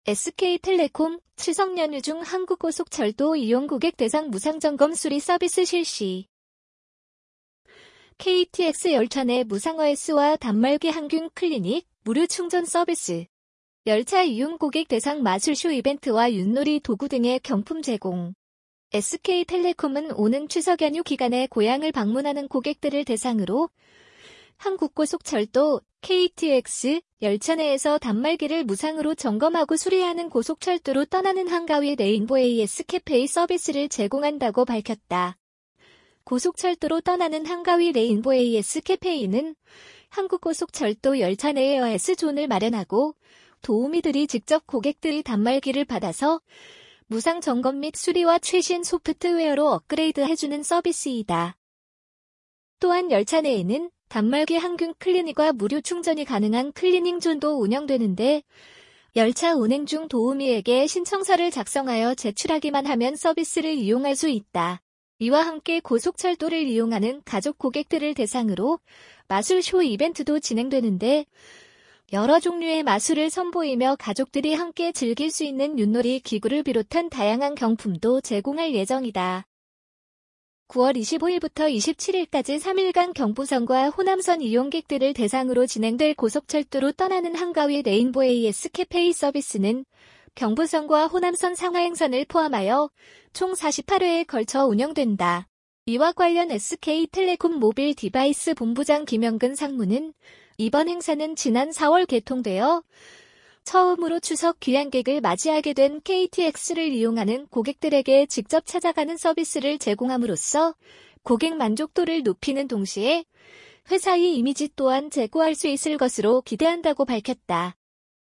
SK텔레콤 추석 연휴 중 한국고속철도 이용 고객 대상 무상점검 수리 서비스 실시. KTX 열차 내 무상 OS와 단말기 항균 클리닉, 무료 충전 서비스. 열차 이용 고객 대상 마술쇼 이벤트와 윷놀이 도구 등의 경품 제공. SK텔레콤은 오는 추석 연휴 기간에 고향을 방문하는 고객들을 대상으로 한국고속철도 KTX 열차 내에서 단말기를 무상으로 점검하고 수리하는 고속철도로 떠나는 한가위 레인보우 AS 캐페이 서비스를 제공한다고 밝혔다. 고속철도로 떠나는 한가위 레인보우 AS 캐페이는 한국고속철도 열차 내에 OS존을 마련하고 도우미들이 직접 고객들의 단말기를 받아서 무상 점검 및 수리와 최신 소프트웨어로 업그레이드해주는 서비스이다. 또한 열차 내에는 단말기 항균 클리닉과 무료 충전이 가능한 클리닝존도 운영되는데 열차 운행 중 도우미에게 신청서를 작성하여 제출하기만 하면 서비스를 이용할 수 있다. 이와 함께 고속철도를 이용하는 가족 고객들을 대상으로 마술쇼 이벤트도 진행되는데 여러 종류의 마술을 선보이며 가족들이 함께 즐길 수 있는 윷놀이 기구를 비롯한 다양한 경품도 제공할 예정이다. 9월 25일부터 27일까지 3일간 경부선과 호남선 이용객들을 대상으로 진행될 고속철도로 떠나는 한가위 레인보우 AS 캐페이 서비스는 경부선과 호남선 상하행선을 포함하여 총 48회에 걸쳐 운영된다. 이와 관련 SK텔레콤 모빌 디바이스 본부장 김영근 상무는 이번 행사는 지난 4월 개통되어 처음으로 추석 귀향객을 맞이하게 된 KTX를 이용하는 고객들에게 직접 찾아가는 서비스를 제공함으로써 고객 만족도를 높이는 동시에 회사의 이미지 또한 제고할 수 있을 것으로 기대한다고 밝혔다.